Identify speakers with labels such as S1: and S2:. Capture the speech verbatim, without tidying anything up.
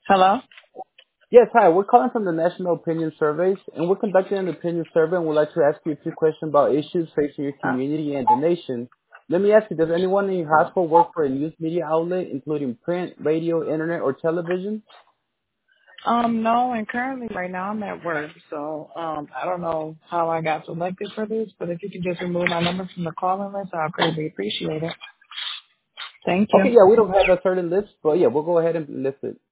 S1: Hello?
S2: Yes, hi. We're calling from the National Opinion Surveys, and we're conducting an opinion survey, and we'd like to ask you a few questions about issues facing your
S1: Uh,
S2: community and the nation. Let me ask you, does anyone in your household work for a news media outlet, including print, radio, internet, or television?
S1: um, no, and currently right now I'm at work, so um, I don't know how I got selected for this, but if you could just remove my number from the calling list, I'll greatly appreciate it. Thank you.
S2: Okay, yeah, we don't have a certain list, but yeah, we'll go ahead and list it.